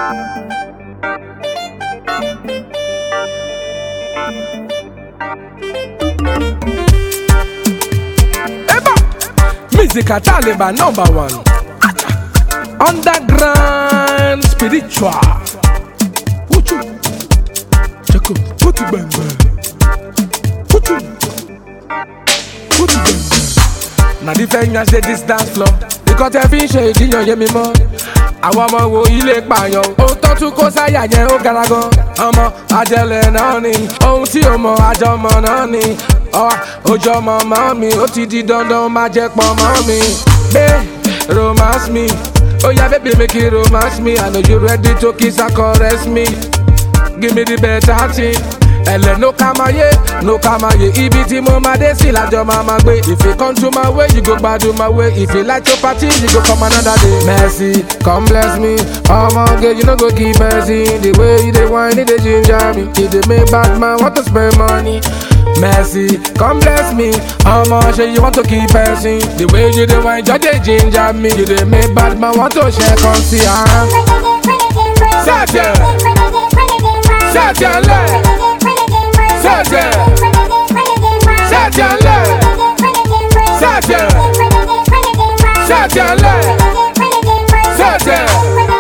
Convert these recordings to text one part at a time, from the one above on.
Music a Taliban #1. Underground spiritual. Put you. Check out. Put it bang bang. Put you. Put it bang bang. Now the fingers say this dance floor. Because every shade in your yemi mo. Àwọn ọmọ wo ilé pààyàn. Ó tọ́ tún kó sáyà yẹn ó gara gan. Ọmọ ajẹlẹ̀ náà ni. Ohun tí o mọ̀ àjọmọ̀ náà ni. Ojú ọmọ mọ́ mi, ó ti di dandan máa jẹ pọ̀ mọ́ mi. Babe, romance me. Oh yeah, baby, make it romance me. I know you ready to kiss and caress me. Give me the better thing. Ẹlẹ no kamaye, no kamaye. Ibi tí mo máa dé sí lájọ máa gbé. If you come to my way, you go gbádùn my way. If you like to party, you go come another day. Mercy, come bless me. Girl, you no go keep mercy. The way you dey whine, it dey ginger me. It dey make bad man want to spend money. Mercy, come bless me. Sure you want to keep passing. The way you dey whine, just dey ginger me. You dey make bad man want to share, come see her. Satan, Satan, Satan, Satan, Satan, Satan, Satan.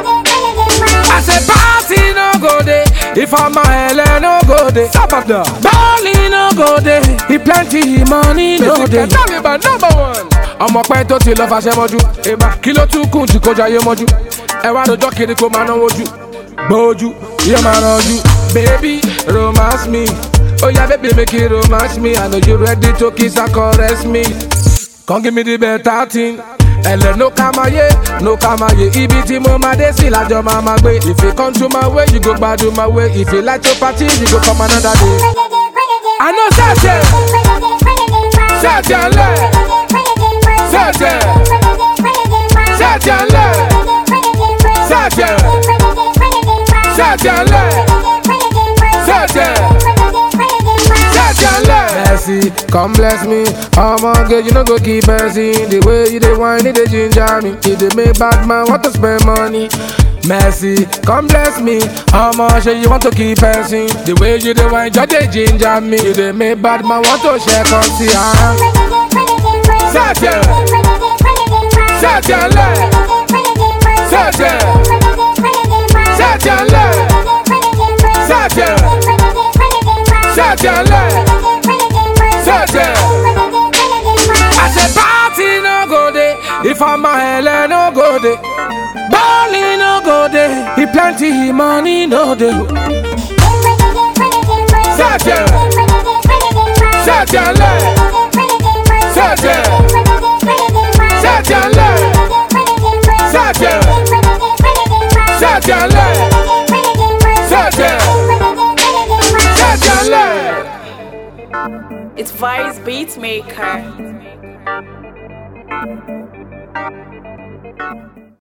I say party no go there. If I'm a hell no go there. Stop up there. Balling no go there. He plenty money no there. Taliban #1. Ọmọ pẹ́ tó ti lọ fàṣẹ mọ́jú. Kí ló tún kùn jù kó jayé mọ́jú. Ẹ wá lọ́jọ́ kiri kó máa náwó jù. Gbójú, yóò máa rànjú. Baby, romance me. Oh yeah, baby, make it romance me. I know you ready to kiss and caress me. Come give me the better thing. Ẹlẹ no kamaye, no kamaye. Ibi tí mo máa dé sí lájọ máa gbé. If you come to my way, you go gbádùn my way. If you like to party, you go come another day. I know Satan, Satan, Satan, Satan, Satan, Satan, Satan. Mercy, come bless me. Girl, you no go keep mercy. The way you dey whine, it dey ginger me. It dey make bad man want to spend money. Mercy, come bless me. Sure you want to keep passing. The way you dey whine, just dey ginger me. You dey make bad man want to share, come see her. Satan, Satan, Satan, Satan, Satan, Satan, Satan. I say party no go there. If I'm a hell no go there. Balling no go there. He plenty money no there. Satan, Satan, Satan, Satan, Satan, Satan, Satan, Satan. It's Vice Beatmaker.